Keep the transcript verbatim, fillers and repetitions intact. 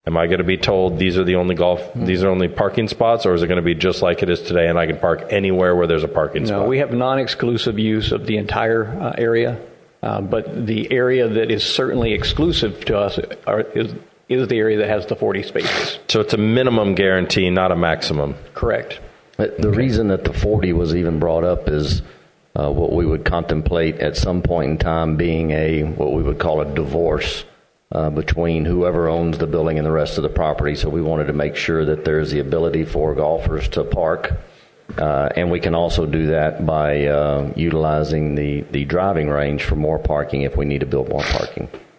am I going to be told these are the only golf, mm-hmm. these are only parking spots, or is it going to be just like it is today and I can park anywhere where there's a parking no, spot? No, we have non-exclusive use of the entire uh, area, uh, but the area that is certainly exclusive to us are, is is the area that has the forty spaces. So it's a minimum guarantee, not a maximum. Correct. But the okay. reason that the forty was even brought up is uh, what we would contemplate at some point in time being a what we would call a divorce uh, between whoever owns the building and the rest of the property. So we wanted to make sure that there's the ability for golfers to park. Uh, and we can also do that by uh, utilizing the, the driving range for more parking if we need to build more parking.